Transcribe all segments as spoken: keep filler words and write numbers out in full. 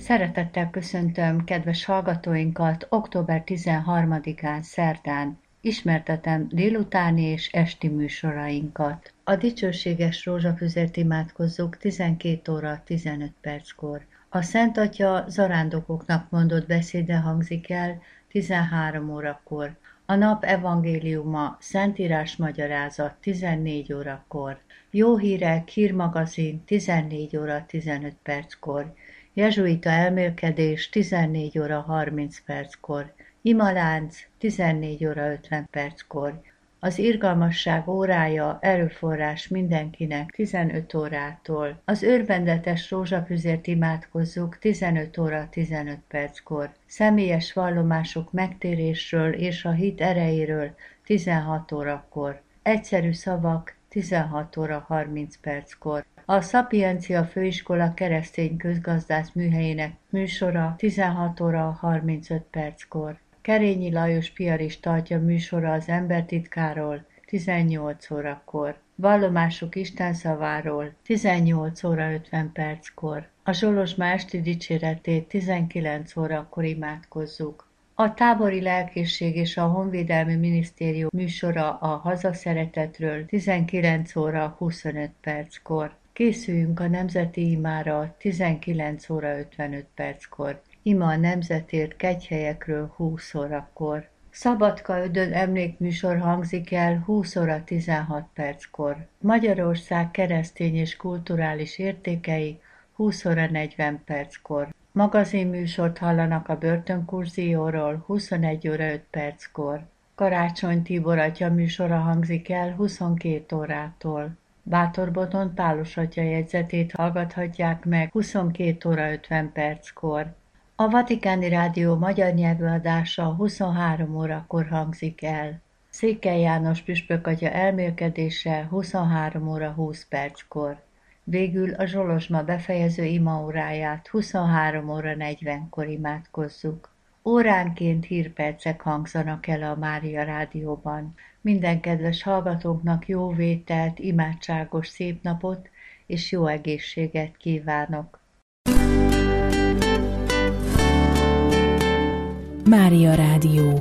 Szeretettel köszöntöm kedves hallgatóinkat október tizenharmadikán szerdán. Ismertetem délutáni és esti műsorainkat. A dicsőséges rózsafüzért imádkozzuk tizenkét óra tizenöt perckor. A Szent Atya zarándokoknak mondott beszéde hangzik el tizenhárom órakor. A nap evangéliuma, Szentírás magyarázat tizennégy órakor. Jó hírek, hírmagazin tizennégy óra tizenöt perckor. Jezsuita elmélkedés tizennégy óra harminc perckor. Imalánc tizennégy óra ötven perckor. Az irgalmasság órája, erőforrás mindenkinek tizenöt órától. Az örvendetes rózsafüzért imádkozzuk tizenöt óra tizenöt perckor. Személyes vallomások megtérésről és a hit erejéről tizenhat órakor. Egyszerű szavak tizenhat óra harminc perckor. A Szapiencia Főiskola keresztény közgazdász műhelyének műsora tizenhat óra harmincöt perckor. Kerényi Lajos piarist tartja műsora az embertitkáról tizennyolc órakor. Vallomásuk Isten szaváról tizennyolc óra ötven perckor. A Zsolozsma esti dicséretét tizenkilenc órakor imádkozzuk. A tábori lelkészség és a honvédelmi minisztérium műsora a hazaszeretetről tizenkilenc óra huszonöt perckor. Készüljünk a nemzeti imára tizenkilenc óra ötvenöt perckor. Ima a nemzetért kegyhelyekről húsz órakor. Szabadka Ödön emlékműsor hangzik el húsz óra tizenhat perckor. Magyarország keresztény és kulturális értékei húsz óra negyven perckor. Magazinműsort hallanak a börtönkurzióról huszonegy óra öt perckor. Karácsony Tibor atya műsora hangzik el huszonkét órától. Bátorboton Pálos atya jegyzetét hallgathatják meg huszonkét óra ötven perckor. A Vatikáni Rádió magyar nyelvű adása huszonhárom órakor hangzik el. Székely János püspök atya elmélkedése huszonhárom óra húsz perckor. Végül a Zsolozsma befejező imaóráját huszonhárom óra negyvenkor imádkozzuk. Óránként hírpercek hangzanak el a Mária Rádióban. Minden kedves hallgatóknak jó vételt, imádságos szép napot és jó egészséget kívánok. Mária Rádió.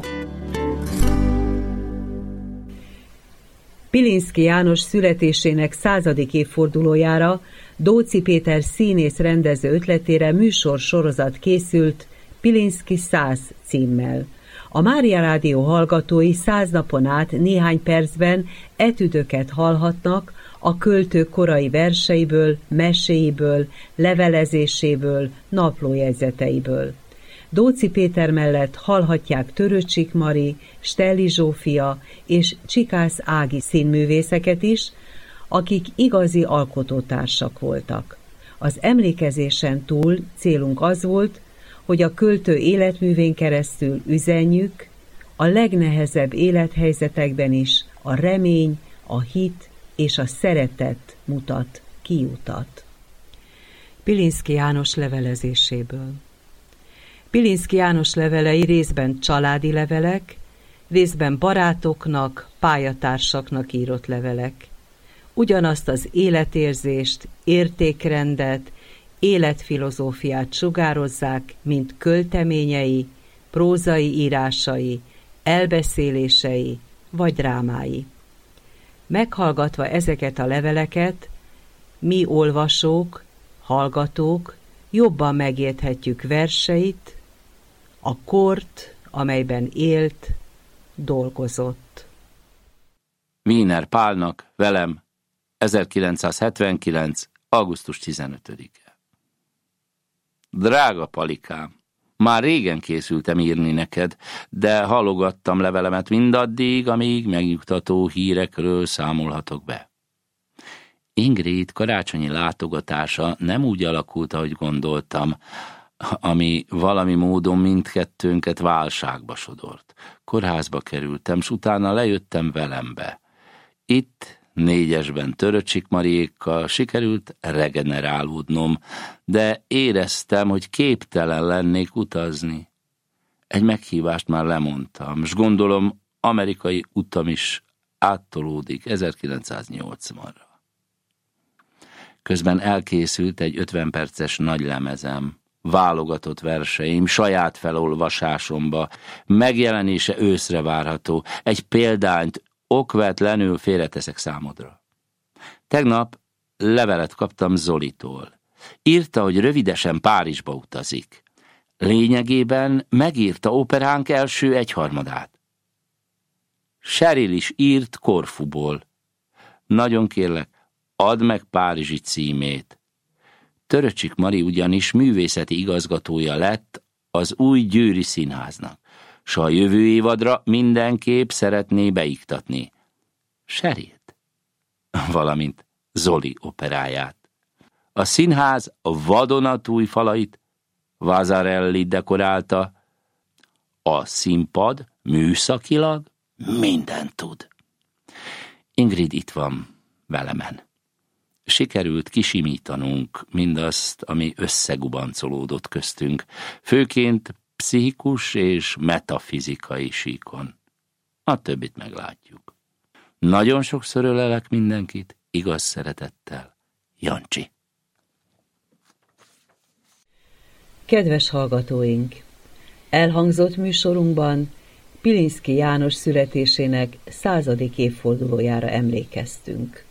Pilinszky János születésének századik évfordulójára Dóczy Péter színész rendező ötletére műsor-sorozat készült Pilinszky száz címmel. A Mária Rádió hallgatói száz napon át néhány percben etüdöket hallhatnak a költő korai verseiből, meséiből, levelezéséből, naplójegyzeteiből. Dóczy Péter mellett hallhatják Törőcsik Mari, Stelli Zsófia és Csikász Ági színművészeket is, akik igazi alkotótársak voltak. Az emlékezésen túl célunk az volt, hogy a költő életművén keresztül üzenjük, a legnehezebb élethelyzetekben is a remény, a hit és a szeretet mutat kiutat. Pilinszky János levelezéséből. Pilinszky János levelei részben családi levelek, részben barátoknak, pályatársaknak írott levelek. Ugyanazt az életérzést, értékrendet, életfilozófiát sugározzák, mint költeményei, prózai írásai, elbeszélései vagy drámái. Meghallgatva ezeket a leveleket, mi olvasók, hallgatók jobban megérthetjük verseit, a kort, amelyben élt, dolgozott. Wiener Pálnak, velem, ezerkilencszázhetvenkilenc. augusztus tizenötödike. Drága Palikám, már régen készültem írni neked, de halogattam levelemet mindaddig, amíg megnyugtató hírekről számolhatok be. Ingrid karácsonyi látogatása nem úgy alakult, ahogy gondoltam, ami valami módon mindkettőnket válságba sodort. Kórházba kerültem, s utána lejöttem Velembe. Itt, négyesben Törőcsik Mariékkal sikerült regenerálódnom, de éreztem, hogy képtelen lennék utazni. Egy meghívást már lemondtam, s gondolom, amerikai utam is áttolódik ezerkilencszáznyolcvanra. Közben elkészült egy ötven perces nagylemezem, válogatott verseim, saját felolvasásomba, megjelenése őszre várható. Egy példányt okvetlenül félreteszek számodra. Tegnap levelet kaptam Zolitól. Írta, hogy rövidesen Párizsba utazik. Lényegében megírta operánk első egyharmadát. Cheryl is írt Korfuból. Nagyon kérlek, add meg párizsi címét. Töröcsik Mari ugyanis művészeti igazgatója lett az új Győri Színháznak, s a jövő évadra mindenképp szeretné beiktatni Cherylt, valamint Zoli operáját. A színház vadonatúj falait Vasarely dekorálta, a színpad műszakilag mindent tud. Ingrid itt van velemen. Sikerült kisimítanunk mindazt, ami összegubancolódott köztünk, főként pszichikus és metafizikai síkon. A többit meglátjuk. Nagyon sokszor ölelek mindenkit, igaz szeretettel, Jancsi. Kedves hallgatóink! Elhangzott műsorunkban Pilinszky János születésének századik évfordulójára emlékeztünk.